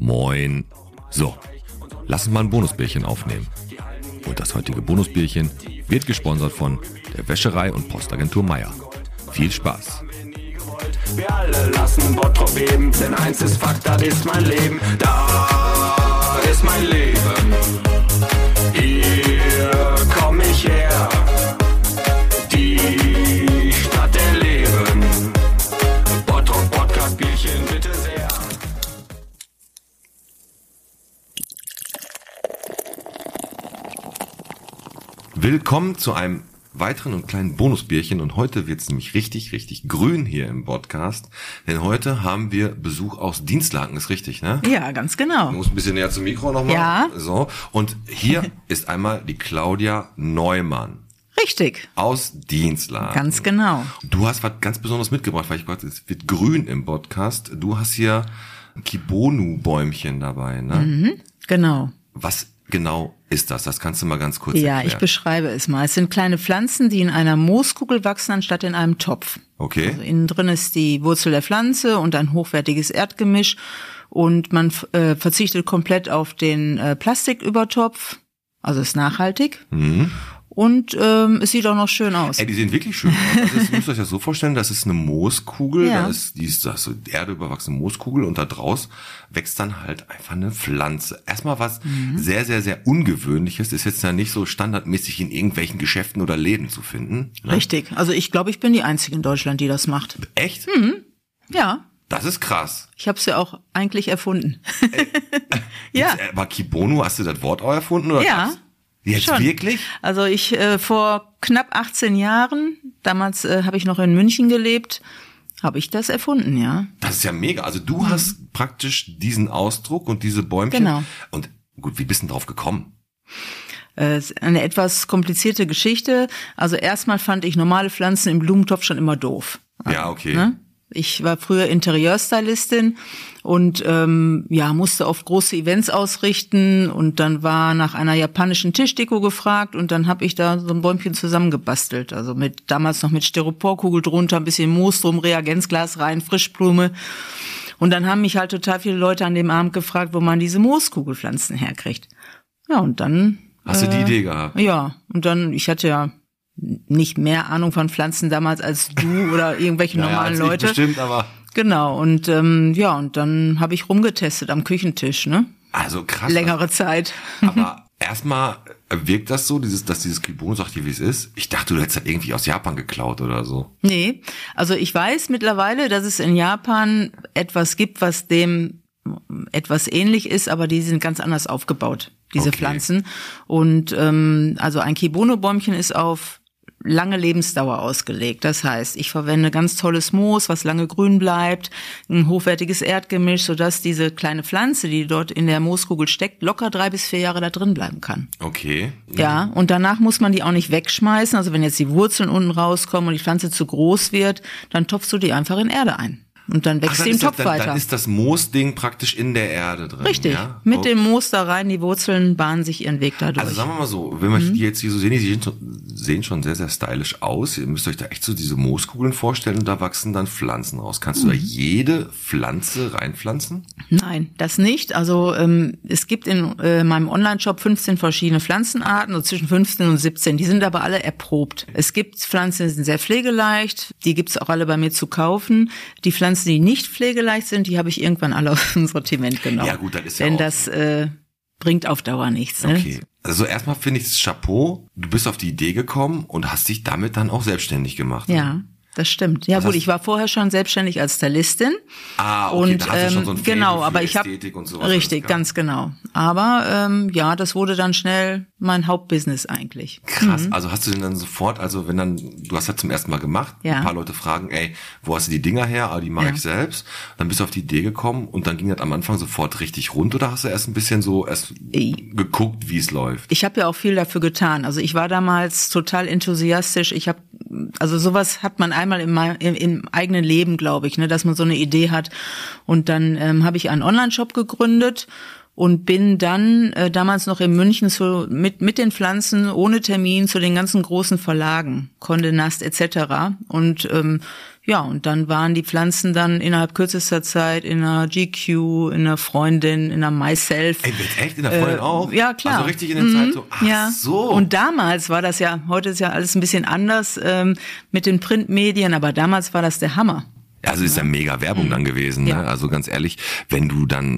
Moin. So, lass uns mal ein Bonusbierchen aufnehmen. Und das heutige Bonusbierchen wird gesponsert von der Wäscherei und Postagentur Meier. Viel Spaß. Wir alle lassen Bottrop beben, denn eins ist Fakt, das ist mein Leben. Da ist mein Leben. Hier komm ich her. Die Stadt der Leben. Bottrop Podcast Bierchen, bitte sehr. Willkommen zu einem weiteren und kleinen Bonusbierchen, und heute wird's nämlich richtig, richtig grün hier im Podcast, denn heute haben wir Besuch aus Dinslaken, ist richtig, ne? Ja, ganz genau. Du musst ein bisschen näher zum Mikro nochmal. Ja. So, und hier ist einmal die Claudia Neumann Richtig, aus Dinslaken. ganz genau. Du hast was ganz Besonderes mitgebracht, weil ich gerade, es wird grün im Podcast. Du hast hier Kibonu-Bäumchen dabei, ne? Genau. Was genau ist das? Das kannst du mal ganz kurz Ja, erklären. ich beschreibe es mal. Es sind kleine Pflanzen, die in einer Mooskugel wachsen, anstatt in einem Topf. Okay. Also innen drin ist die Wurzel der Pflanze und ein hochwertiges Erdgemisch. Und man verzichtet komplett auf den Plastikübertopf. Also ist nachhaltig. Und es sieht auch noch schön aus. Ey, die sehen wirklich schön aus. Also ihr müsst euch das so vorstellen, das ist eine Mooskugel, Ja. die ist so erdüberwachsene Mooskugel, und da draus wächst dann halt einfach eine Pflanze. Erstmal was sehr, sehr, sehr Ungewöhnliches, ist jetzt ja nicht so standardmäßig in irgendwelchen Geschäften oder Läden zu finden. Ne? Richtig. Also ich glaube, ich bin die Einzige in Deutschland, die das macht. Echt? Ja. Das ist krass. Ich habe es ja auch eigentlich erfunden. Ja. Aber Kibonu, hast du das Wort auch erfunden? Oder Ja. was? Jetzt Schon. wirklich? Also ich vor knapp 18 Jahren, damals habe ich noch in München gelebt, habe ich das erfunden, ja. Das ist ja mega. Also du hast praktisch diesen Ausdruck und diese Bäumchen. Genau. Und gut, wie bist du denn drauf gekommen? Ist eine etwas komplizierte Geschichte. Also erstmal fand ich normale Pflanzen im Blumentopf schon immer doof. Ja, okay. Ne? Ich war früher Interieurstylistin und musste oft große Events ausrichten, und dann war nach einer japanischen Tischdeko gefragt, und dann habe ich da so ein Bäumchen zusammengebastelt. Also damals noch mit Styroporkugel drunter, ein bisschen Moos drum, Reagenzglas rein, Frischblume. Und dann haben mich halt total viele Leute an dem Abend gefragt, wo man diese Mooskugelpflanzen herkriegt. Ja, und dann Hast du die Idee gehabt? ja, und dann, ich hatte ja nicht mehr Ahnung von Pflanzen damals als du oder irgendwelche normalen als Leute. Ich bestimmt, aber Genau, und und dann habe ich rumgetestet am Küchentisch, ne? also krass. Längere Zeit. Aber erstmal wirkt das so, dass dieses Kibonu sagt dir, wie es ist. Ich dachte, du hättest das irgendwie aus Japan geklaut oder so. Nee, also ich weiß mittlerweile, dass es in Japan etwas gibt, was dem etwas ähnlich ist, aber die sind ganz anders aufgebaut, diese Okay. Pflanzen. Und also ein Kibonu-Bäumchen ist auf lange Lebensdauer ausgelegt. Das heißt, ich verwende ganz tolles Moos, was lange grün bleibt, ein hochwertiges Erdgemisch, sodass diese kleine Pflanze, die dort in der Mooskugel steckt, locker 3 bis 4 Jahre da drin bleiben kann. Okay. Ja, und danach muss man die auch nicht wegschmeißen. Also wenn jetzt die Wurzeln unten rauskommen und die Pflanze zu groß wird, dann topfst du die einfach in Erde ein. Und dann wächst Ach, die im Topf dann weiter. ist das Moosding praktisch in der Erde drin. Richtig. Ja? Mit dem Moos da rein, die Wurzeln bahnen sich ihren Weg dadurch. Also sagen wir mal so, wenn wir die jetzt hier so sehen, die sehen schon sehr, sehr stylisch aus. Ihr müsst euch da echt so diese Mooskugeln vorstellen, und da wachsen dann Pflanzen raus. Kannst du da jede Pflanze reinpflanzen? Nein, das nicht. Also es gibt in meinem Online-Shop 15 verschiedene Pflanzenarten, so zwischen 15 und 17. Die sind aber alle erprobt. Es gibt Pflanzen, die sind sehr pflegeleicht. Die gibt's auch alle bei mir zu kaufen. Die Pflanzen, die nicht pflegeleicht sind, die habe ich irgendwann alle aus dem Sortiment genommen. Ja gut, das ist ja Denn auch das bringt auf Dauer nichts. Ne? okay. Also erstmal finde ich das Chapeau, du bist auf die Idee gekommen und hast dich damit dann auch selbstständig gemacht. Ja, das stimmt. Ja Was gut, hast- ich war vorher schon selbstständig als Stylistin. Ah, okay, Und da hast du schon so ein Faible genau, für aber ich habe Ästhetik und sowas richtig, alles gehabt. ganz genau. Aber das wurde dann schnell mein Hauptbusiness eigentlich. Krass, also hast du denn dann sofort, also wenn dann, du hast das zum ersten Mal gemacht, Ja. ein paar Leute fragen, ey, wo hast du die Dinger her? Ah, die mache Ja. ich selbst. Dann bist du auf die Idee gekommen, und dann ging das am Anfang sofort richtig rund, oder hast du erst ein bisschen so geguckt, wie es läuft? Ich habe ja auch viel dafür getan. Also ich war damals total enthusiastisch. Also sowas hat man einmal im eigenen Leben, glaube ich, ne, dass man so eine Idee hat. Und dann habe ich einen Online-Shop gegründet und bin dann damals noch in München mit den Pflanzen ohne Termin zu den ganzen großen Verlagen, Condé Nast etc. Und Ja, und dann waren die Pflanzen dann innerhalb kürzester Zeit in einer GQ, in einer Freundin, in einer Myself. Ey, echt in der Freundin auch? Ja, klar. Also richtig in der Zeit so, ach so. Und damals war das ja, heute ist ja alles ein bisschen anders mit den Printmedien, aber damals war das der Hammer. Also ist ja mega Werbung dann gewesen, ne? Ja. Also ganz ehrlich, wenn du dann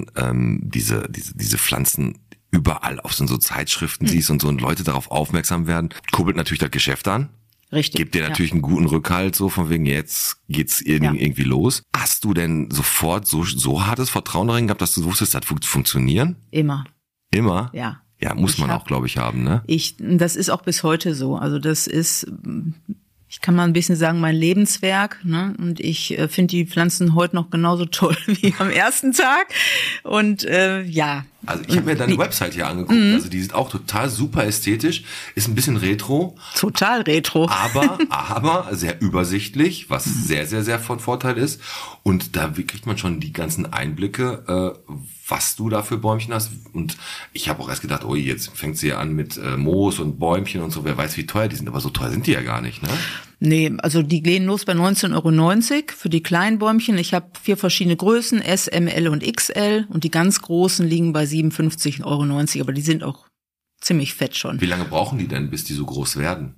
diese Pflanzen überall auf so Zeitschriften siehst und so und Leute darauf aufmerksam werden, kurbelt natürlich das Geschäft an. Richtig. Gibt dir natürlich einen guten Rückhalt, so von wegen, jetzt geht's irgendwie los. Hast du denn sofort so hartes Vertrauen darin gehabt, dass du wusstest, das funktionieren? Immer. Immer? Ja. Ja, muss man auch, glaube ich, haben, ne? Das ist auch bis heute so. Also das ist, ich kann mal ein bisschen sagen, mein Lebenswerk, ne? Und ich finde die Pflanzen heute noch genauso toll wie am ersten Tag. Und ja. Also ich habe mir deine Website hier angeguckt. Also die sieht auch total super ästhetisch, ist ein bisschen retro. Total retro. Aber sehr übersichtlich, was sehr, sehr, sehr von Vorteil ist. Und da kriegt man schon die ganzen Einblicke, was du da für Bäumchen hast. Und ich habe auch erst gedacht, oh, jetzt fängt sie ja an mit Moos und Bäumchen und so. Wer weiß, wie teuer die sind. Aber so teuer sind die ja gar nicht, ne? Nee, also die gehen los bei 19,90 € für die kleinen Bäumchen. Ich habe 4 verschiedene Größen, S, M, L und XL. Und die ganz großen liegen bei 57,90 €. Aber die sind auch ziemlich fett schon. Wie lange brauchen die denn, bis die so groß werden?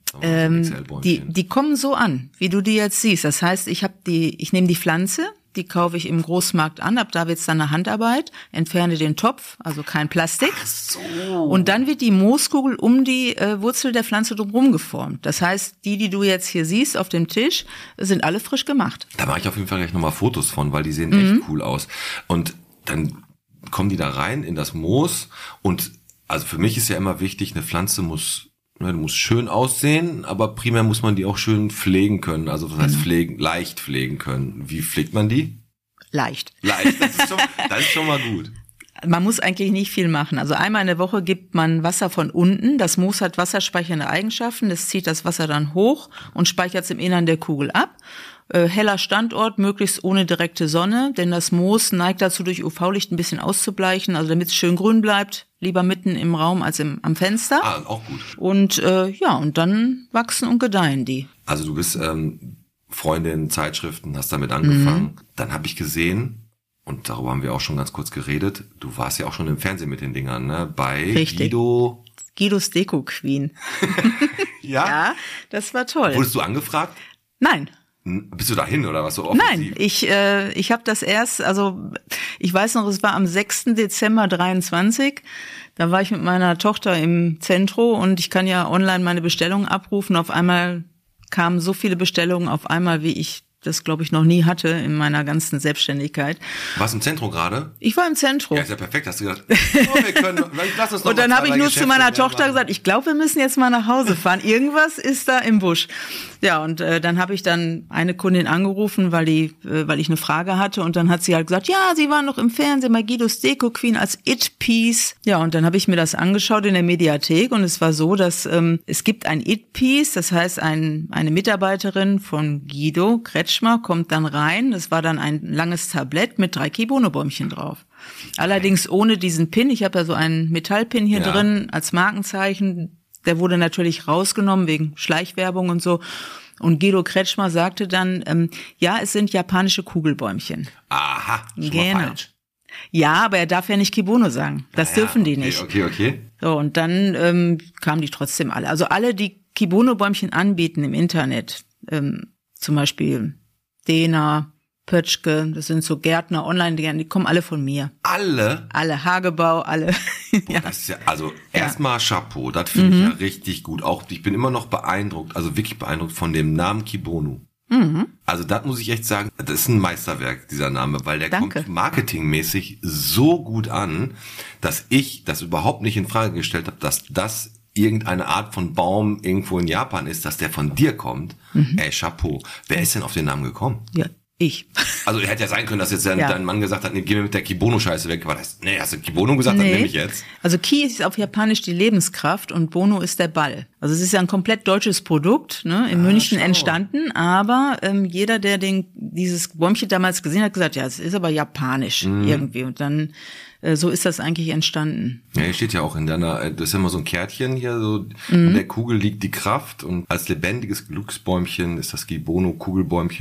Die kommen so an, wie du die jetzt siehst. Das heißt, ich nehme die Pflanze, die kaufe ich im Großmarkt an, ab da wird's dann eine Handarbeit, entferne den Topf, also kein Plastik. Ach so. Und dann wird die Mooskugel um die Wurzel der Pflanze drumherum geformt. Das heißt, die du jetzt hier siehst auf dem Tisch, sind alle frisch gemacht. Da mache ich auf jeden Fall gleich nochmal Fotos von, weil die sehen echt cool aus. Und dann kommen die da rein in das Moos und also für mich ist ja immer wichtig, eine Pflanze muss schön aussehen, aber primär muss man die auch schön pflegen können. Also das heißt leicht pflegen können. Wie pflegt man die? Leicht. Leicht, das ist schon mal gut. Man muss eigentlich nicht viel machen. Also einmal in der Woche gibt man Wasser von unten. Das Moos hat wasserspeichernde Eigenschaften. Das zieht das Wasser dann hoch und speichert es im Innern der Kugel ab. Heller Standort, möglichst ohne direkte Sonne, denn das Moos neigt dazu, durch UV-Licht ein bisschen auszubleichen. Also damit es schön grün bleibt, lieber mitten im Raum als am Fenster. Ah, auch gut. Und und dann wachsen und gedeihen die. Also du bist Freundin, Zeitschriften, hast damit angefangen. Dann habe ich gesehen, und darüber haben wir auch schon ganz kurz geredet, du warst ja auch schon im Fernsehen mit den Dingern, ne? Bei Richtig. Guidos Deko Queen. Ja, das war toll. Wurdest du angefragt? Nein. Bist du dahin oder was so offensiv? Nein, ich habe das erst, also ich weiß noch, es war am 6. Dezember 23. Da war ich mit meiner Tochter im Zentro und ich kann ja online meine Bestellungen abrufen. Auf einmal kamen so viele Bestellungen auf einmal, wie ich das, glaube ich, noch nie hatte in meiner ganzen Selbstständigkeit. Warst du im Zentro gerade? Ich war im Zentro. Ja, ist ja perfekt. Hast du gesagt, wir können, lass uns noch und dann habe ich nur zu meiner Tochter gesagt, ich glaube, wir müssen jetzt mal nach Hause fahren. Irgendwas ist da im Busch. Ja, und dann habe ich dann eine Kundin angerufen, weil ich eine Frage hatte. Und dann hat sie halt gesagt, ja, sie waren noch im Fernsehen bei Guidos Deko Queen als It-Piece. Ja, und dann habe ich mir das angeschaut in der Mediathek. Und es war so, dass es gibt ein It-Piece, das heißt eine Mitarbeiterin von Guido Kretschmer kommt dann rein. Das war dann ein langes Tablett mit 3 Kibono-Bäumchen drauf. Allerdings ohne diesen Pin. Ich habe ja so einen Metallpin hier drin als Markenzeichen. Der wurde natürlich rausgenommen wegen Schleichwerbung und so. Und Guido Kretschmer sagte dann, ja, es sind japanische Kugelbäumchen. Aha, schon genau. mal falsch. Ja, aber er darf ja nicht Kibono sagen. Das dürfen die okay, nicht. Okay. So, und dann kamen die trotzdem alle. Also alle, die Kibono-Bäumchen anbieten im Internet, zum Beispiel Dena, Pötschke, das sind so Gärtner, Online-Gärtner, die kommen alle von mir. Alle? Alle, Hagebau, alle. Boah, das ist ja, also erstmal Chapeau, das finde ich ja richtig gut. Auch ich bin immer noch beeindruckt, also wirklich beeindruckt von dem Namen Kibono. Also das muss ich echt sagen, das ist ein Meisterwerk, dieser Name, weil der kommt marketingmäßig so gut an, dass ich das überhaupt nicht in Frage gestellt habe, dass das irgendeine Art von Baum irgendwo in Japan ist, dass der von dir kommt. Ey, Chapeau. Wer ist denn auf den Namen gekommen? Ja, ich. Also hätte ja sein können, dass jetzt dein Mann gesagt hat, nee, geh mir mit der Kibono-Scheiße weg. Aber hast du Kibono gesagt, dann nehme ich jetzt. Also Ki ist auf Japanisch die Lebenskraft und Bono ist der Ball. Also es ist ja ein komplett deutsches Produkt, ne, in München entstanden, aber jeder, der dieses Bäumchen damals gesehen hat, gesagt, ja, es ist aber japanisch irgendwie. Und dann so ist das eigentlich entstanden. Ja, hier steht ja auch das ist ja immer so ein Kärtchen hier, so in der Kugel liegt die Kraft und als lebendiges Glücksbäumchen ist das Kibono-Kugelbäumchen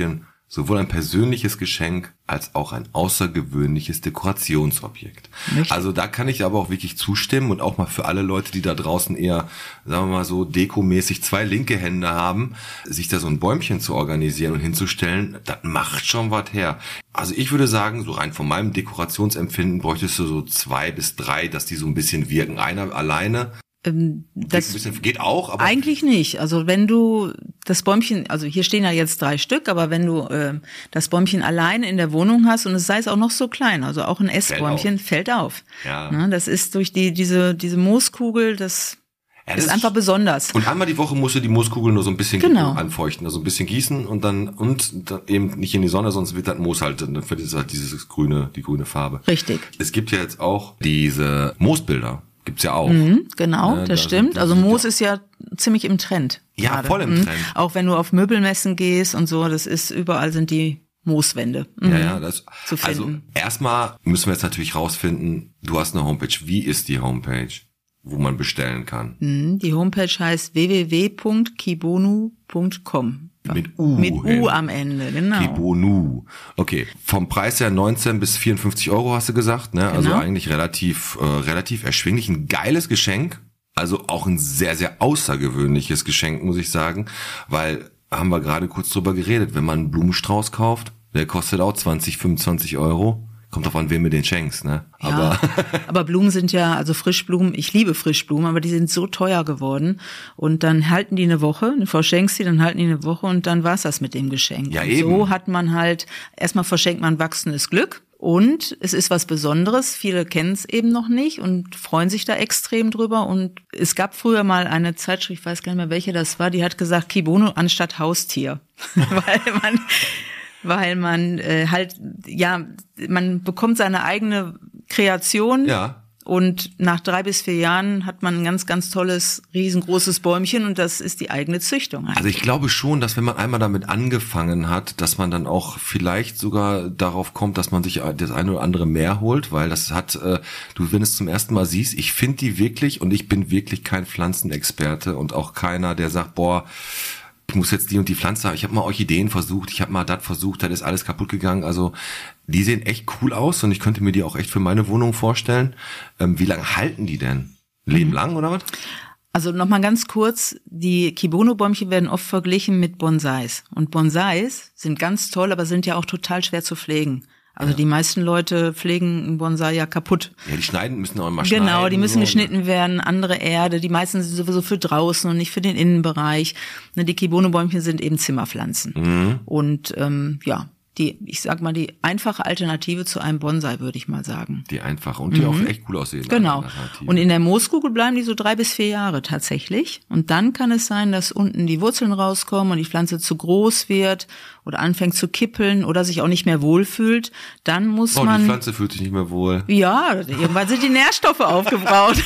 sowohl ein persönliches Geschenk als auch ein außergewöhnliches Dekorationsobjekt. Richtig. Also da kann ich aber auch wirklich zustimmen und auch mal für alle Leute, die da draußen eher, sagen wir mal so, dekomäßig 2 linke Hände haben, sich da so ein Bäumchen zu organisieren und hinzustellen, das macht schon was her. Also ich würde sagen, so rein von meinem Dekorationsempfinden bräuchtest du so 2 bis 3, dass die so ein bisschen wirken. Einer alleine, Das geht auch, aber eigentlich nicht. Also wenn du das Bäumchen, also hier stehen ja jetzt 3 Stück, aber wenn du das Bäumchen alleine in der Wohnung hast und es sei es auch noch so klein, also auch ein Essbäumchen, fällt auf. Ja. Ne, das ist durch diese Mooskugel, das ist einfach besonders. Und einmal die Woche musst du die Mooskugel nur so ein bisschen Genau. anfeuchten, also ein bisschen gießen und dann eben nicht in die Sonne, sonst wird das Moos halt, dann wird es halt die grüne Farbe. Richtig. Es gibt ja jetzt auch diese Moosbilder. Gibt's ja auch. Genau, Ja, das stimmt. Also Moos ist ja ziemlich im Trend. Ja, gerade. voll im Trend. Auch wenn du auf Möbelmessen gehst und so, das ist, überall sind die Mooswände. Ja, zu finden. Also erstmal müssen wir jetzt natürlich rausfinden, du hast eine Homepage. Wie ist die Homepage, wo man bestellen kann? Die Homepage heißt www.kibonu.com. Mit U. Mit U am Ende, genau. Kibonu. Okay. Vom Preis her 19 bis 54 Euro hast du gesagt, ne? Also Genau. eigentlich relativ erschwinglich. Ein geiles Geschenk. Also auch ein sehr, sehr außergewöhnliches Geschenk, muss ich sagen. Weil, haben wir gerade kurz drüber geredet, wenn man einen Blumenstrauß kauft, der kostet auch 20, 25 Euro. Kommt drauf an, wem du den schenkst, ne? Ja, aber Blumen sind ja, also Frischblumen, ich liebe Frischblumen, aber die sind so teuer geworden. Und dann halten die eine Woche, du verschenkst die, dann halten die eine Woche und dann war's das mit dem Geschenk. Ja, und eben. so hat man halt, erstmal verschenkt man wachsendes Glück und es ist was Besonderes. Viele kennen es eben noch nicht und freuen sich da extrem drüber. Und es gab früher mal eine Zeitschrift, ich weiß gar nicht mehr, welche das war, die hat gesagt, Kibono anstatt Haustier. Weil man halt, ja, man bekommt seine eigene Kreation. Ja. Und nach 3 bis 4 Jahren hat man ein ganz, ganz tolles, riesengroßes Bäumchen und das ist die eigene Züchtung. Also ich glaube schon, dass wenn man einmal damit angefangen hat, dass man dann auch vielleicht sogar darauf kommt, dass man sich das eine oder andere mehr holt, weil das hat, du, wenn es zum ersten Mal siehst, ich finde die wirklich und ich bin wirklich kein Pflanzenexperte und auch keiner, der sagt, boah, ich muss jetzt die und die Pflanze haben. Ich habe mal Orchideen versucht, ich habe mal das versucht, das ist alles kaputt gegangen. Also die sehen echt cool aus und ich könnte mir die auch echt für meine Wohnung vorstellen. Wie lange halten die denn? Leben lang oder was? Also nochmal ganz kurz, die Kibono-Bäumchen werden oft verglichen mit Bonsais. Und Bonsais sind ganz toll, aber sind ja auch total schwer zu pflegen. Also die meisten Leute pflegen einen Bonsai ja kaputt. Ja, die müssen auch immer schneiden. Genau, die müssen so, geschnitten werden, andere Erde. Die meisten sind sowieso für draußen und nicht für den Innenbereich. Die Kibono-Bäumchen sind eben Zimmerpflanzen. Und ja, ich sag mal, die einfache Alternative zu einem Bonsai, würde ich mal sagen. Die einfache und die auch echt cool aussehen. Genau. Und in der Mooskugel bleiben die so 3 bis 4 Jahre tatsächlich. Und dann kann es sein, dass unten die Wurzeln rauskommen und die Pflanze zu groß wird oder anfängt zu kippeln oder sich auch nicht mehr wohlfühlt. Dann muss man... Die Pflanze fühlt sich nicht mehr wohl. Ja, irgendwann sind die Nährstoffe aufgebraucht.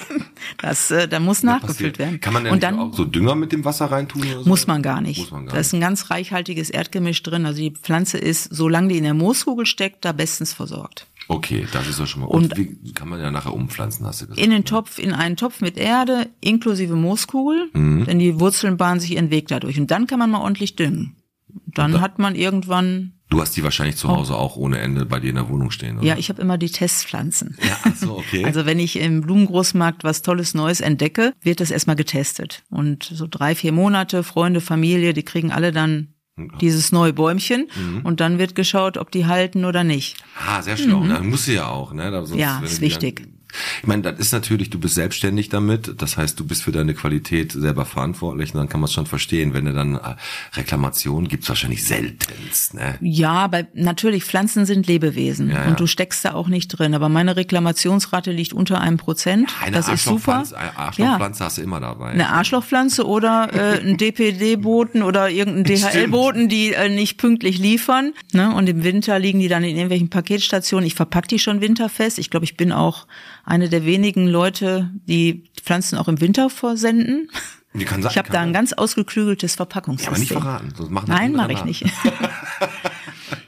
Da muss nachgefüllt werden. Kann man denn und dann auch so Dünger mit dem Wasser reintun? Oder so? Muss man gar nicht. Muss man gar da ist ein ganz reichhaltiges Erdgemisch drin. Also die Pflanze ist, solange die in der Mooskugel steckt, da bestens versorgt. Okay, das ist doch schon mal. Und wie kann man ja nachher umpflanzen, hast du gesagt? In einen Topf mit Erde, inklusive Mooskugel, denn die Wurzeln bahnen sich ihren Weg dadurch. Und dann kann man mal ordentlich düngen. Dann hat man irgendwann... Du hast die wahrscheinlich zu Hause auch ohne Ende bei dir in der Wohnung stehen, oder? Ja, ich habe immer die Testpflanzen. Ja, ach so, okay. Also wenn ich im Blumengroßmarkt was Tolles Neues entdecke, wird das erstmal getestet. Und so 3, 4 Monate, Freunde, Familie, die kriegen alle dann dieses neue Bäumchen und dann wird geschaut, ob die halten oder nicht. Ah, sehr schlau. Dann muss sie ja auch, ne? Sonst, Ja, ist wichtig. Ich meine, das ist natürlich, du bist selbstständig damit, das heißt, du bist für deine Qualität selber verantwortlich und dann kann man es schon verstehen, wenn du dann Reklamationen gibt's wahrscheinlich seltenst, ne? Ja, aber natürlich, Pflanzen sind Lebewesen und du steckst da auch nicht drin, aber meine Reklamationsrate liegt unter 1%. Das ist super. Eine Arschlochpflanze hast du immer dabei. Eine Arschlochpflanze oder ein DPD-Boten oder irgendein DHL-Boten, die nicht pünktlich liefern, ne? Und im Winter liegen die dann in irgendwelchen Paketstationen. Ich verpacke die schon winterfest. Ich glaube, ich bin auch eine der wenigen Leute, die Pflanzen auch im Winter versenden. Ich habe da ein ganz ausgeklügeltes Verpackungssystem. Ja, aber nicht verraten. Nein, mache ich nicht.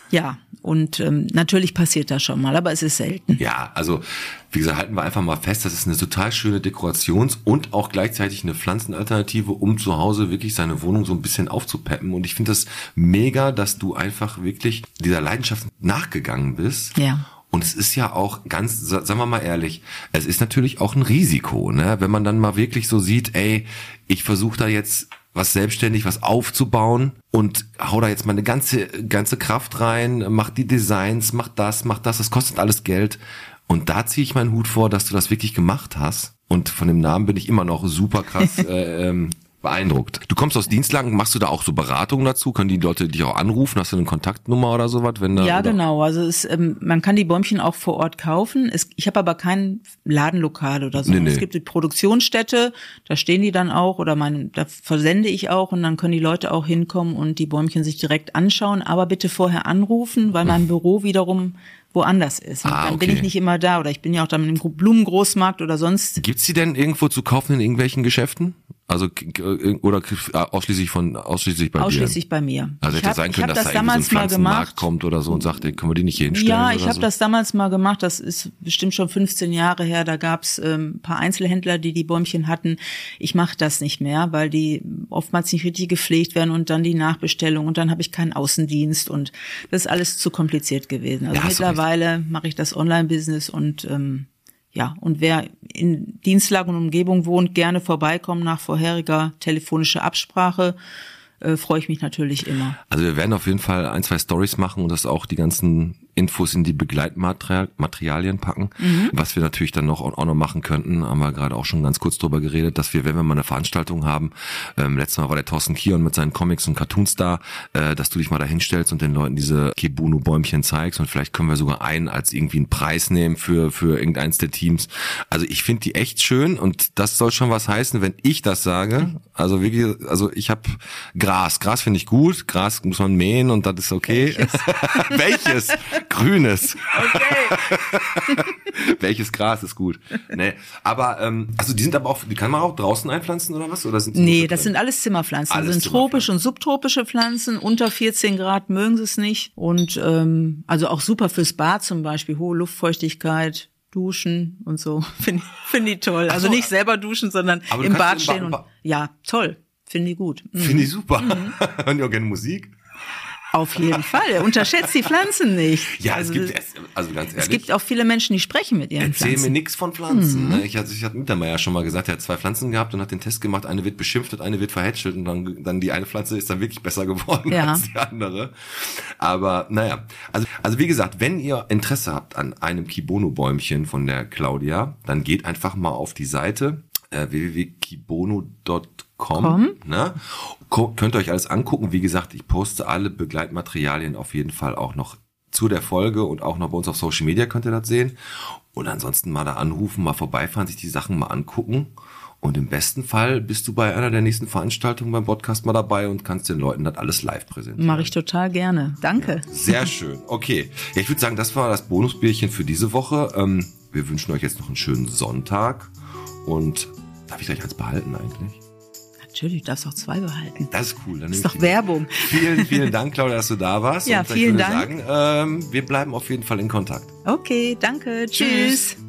Ja, und natürlich passiert das schon mal, aber es ist selten. Ja, also wie gesagt, halten wir einfach mal fest, das ist eine total schöne Dekorations- und auch gleichzeitig eine Pflanzenalternative, um zu Hause wirklich seine Wohnung so ein bisschen aufzupeppen. Und ich finde das mega, dass du einfach wirklich dieser Leidenschaft nachgegangen bist. Ja. Und es ist ja auch ganz, sagen wir mal ehrlich, es ist natürlich auch ein Risiko, ne? Wenn man dann mal wirklich so sieht, ey, ich versuche da jetzt was selbstständig, was aufzubauen und hau da jetzt meine ganze Kraft rein, mach die Designs, mach das, das kostet alles Geld. Und da ziehe ich meinen Hut vor, dass du das wirklich gemacht hast. Und von dem Namen bin ich immer noch super krass beeindruckt. Du kommst aus Dienstlagen, machst du da auch so Beratungen dazu? Können die Leute dich auch anrufen? Hast du eine Kontaktnummer oder sowas? Ja, genau. Also man kann die Bäumchen auch vor Ort kaufen. Ich habe aber kein Ladenlokal oder so. Nee. Es gibt die Produktionsstätte, da stehen die dann auch oder da versende ich auch und dann können die Leute auch hinkommen und die Bäumchen sich direkt anschauen. Aber bitte vorher anrufen, weil mein Büro wiederum woanders ist. Und dann bin ich nicht immer da oder ich bin ja auch dann im Blumengroßmarkt oder sonst. Gibt's die denn irgendwo zu kaufen in irgendwelchen Geschäften? Also oder ausschließlich bei dir? Ausschließlich bei mir. Also hätte sein können, dass da irgendwie so ein Pflanzenmarkt kommt oder so und sagt, ey, können wir die nicht hier hinstellen? Ja, ich habe so? das damals mal gemacht. Das ist bestimmt schon 15 Jahre her. Da gab's ein paar Einzelhändler, die Bäumchen hatten. Ich mache das nicht mehr, weil die oftmals nicht richtig gepflegt werden und dann die Nachbestellung und dann habe ich keinen Außendienst und das ist alles zu kompliziert gewesen. Also mittlerweile mache ich das Online-Business und und wer in Dienstlagen und Umgebung wohnt, gerne vorbeikommen nach vorheriger telefonischer Absprache. Freue ich mich natürlich immer. Also wir werden auf jeden Fall 1, 2 Stories machen und das auch die ganzen Infos in die Begleitmaterialien packen. Was wir natürlich dann auch noch machen könnten, haben wir gerade auch schon ganz kurz drüber geredet, dass wir, wenn wir mal eine Veranstaltung haben, letztes Mal war der Thorsten Kion mit seinen Comics und Cartoons da, dass du dich mal da hinstellst und den Leuten diese Kibuno-Bäumchen zeigst und vielleicht können wir sogar einen als irgendwie einen Preis nehmen für irgendeins der Teams. Also ich finde die echt schön und das soll schon was heißen, wenn ich das sage. Also wirklich, also ich habe Gras finde ich gut, Gras muss man mähen und das ist okay. Welches? Grünes. Okay. Welches Gras ist gut? Nee, aber also die sind aber auch, die kann man auch draußen einpflanzen oder was? Oder sind das sind alles Zimmerpflanzen. Das sind tropische und subtropische Pflanzen. Unter 14 Grad mögen sie es nicht. Und also auch super fürs Bad zum Beispiel, hohe Luftfeuchtigkeit. Duschen und so. Finde ich toll. Also nicht selber duschen, sondern im Bad stehen und ja, toll. Finde ich gut. Finde ich super. Hören die auch gerne Musik? Auf jeden Fall. Unterschätzt die Pflanzen nicht. Ja, also ganz ehrlich. Es gibt auch viele Menschen, die sprechen mit ihren Pflanzen. Erzähl mir nichts von Pflanzen. Ich hatte Mittermeier schon mal gesagt, er hat 2 Pflanzen gehabt und hat den Test gemacht. Eine wird beschimpft und eine wird verhätschelt und dann die eine Pflanze ist dann wirklich besser geworden als die andere. Aber naja, also wie gesagt, wenn ihr Interesse habt an einem Kibono-Bäumchen von der Claudia, dann geht einfach mal auf die Seite www.kibono.com. Ne? Könnt ihr euch alles angucken. Wie gesagt, ich poste alle Begleitmaterialien auf jeden Fall auch noch zu der Folge und auch noch bei uns auf Social Media könnt ihr das sehen. Und ansonsten mal da anrufen, mal vorbeifahren, sich die Sachen mal angucken. Und im besten Fall bist du bei einer der nächsten Veranstaltungen beim Podcast mal dabei und kannst den Leuten das alles live präsentieren. Mache ich total gerne. Danke. Ja, sehr schön. Okay. Ja, ich würde sagen, das war das Bonusbierchen für diese Woche. Wir wünschen euch jetzt noch einen schönen Sonntag. Und darf ich gleich eins behalten eigentlich? Natürlich, du darfst auch 2 behalten. Das ist cool. Dann das ist doch Werbung. Vielen Dank, Claudia, dass du da warst. Ja, und vielen Dank. Ich würde sagen, wir bleiben auf jeden Fall in Kontakt. Okay, danke. Tschüss.